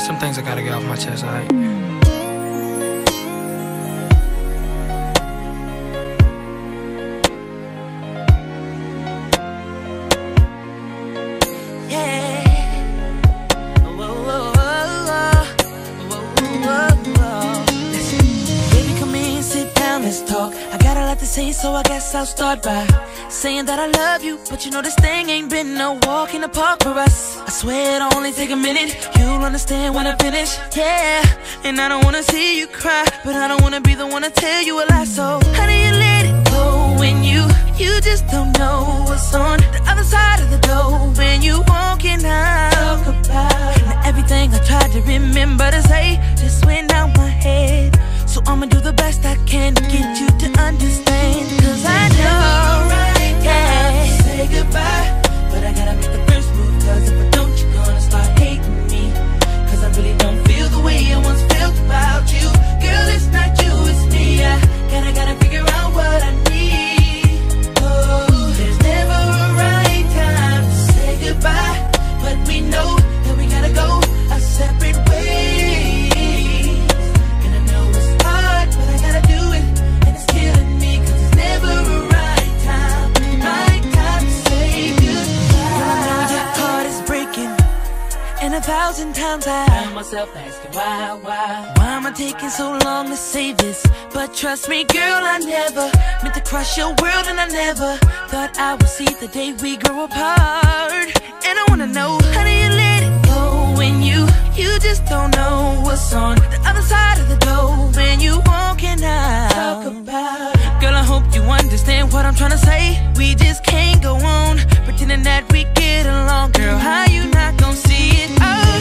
Some things I gotta get off my chest, alright? I got a lot to say, so I guess I'll start by saying that I love you, but you know this thing ain't been no walk in the park for us. I swear it'll only take a minute, you'll understand when I finish, yeah. And I don't wanna see you cry, but I don't wanna be the one to tell you a lie. So how do you let it go when you just don't know what's on the other side of the door? When you walking out, talk about now everything I tried to remember to say just went out my head. So I'ma do the best I can to get you to understand. Cause I know, yeah, say goodbye, but I gotta make the first move. Cause if I don't, you're gonna start hating me. Cause I really don't feel the way I once felt about you. Girl, it's not you, it's me. I gotta figure out what I need. Oh, there's never a right time to say goodbye, but we know that we gotta go our separate ways. And 1,000 times I found myself asking why am I taking so long to say this? But trust me, girl, I never meant to crush your world, and I never thought I would see the day we grow apart. And I wanna know, how do you let it go when you just don't know what's on the other side of the door? When you walking out, talk about it. Girl, I hope you understand what I'm trying to say. We just can't go on pretending that we get along. Girl, how you not gonna see it?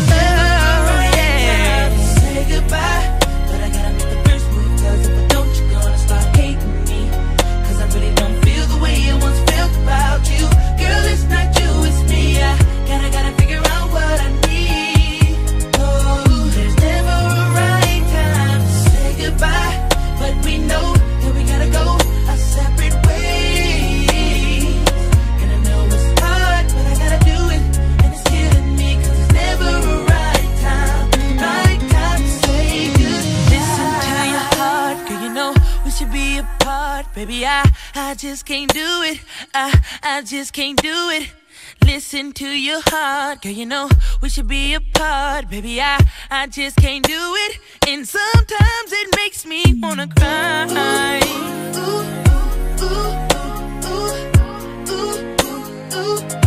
Goodbye, but I gotta make the first move. Cause if I don't, you're gonna start hating me. Cause I really don't feel the way I once felt about you. Girl, it's not you, it's me. I gotta figure out what I need. Oh, there's never a right time to say goodbye, but we know that we gotta go our separate ways. And I know it's hard, but I gotta do it. And it's killing me, cause it's never a right time. We should be apart, baby. I just can't do it. I just can't do it. Listen to your heart, girl. You know we should be apart, baby. I just can't do it. And sometimes it makes me wanna cry. Ooh, ooh, ooh, ooh, ooh, ooh, ooh, ooh.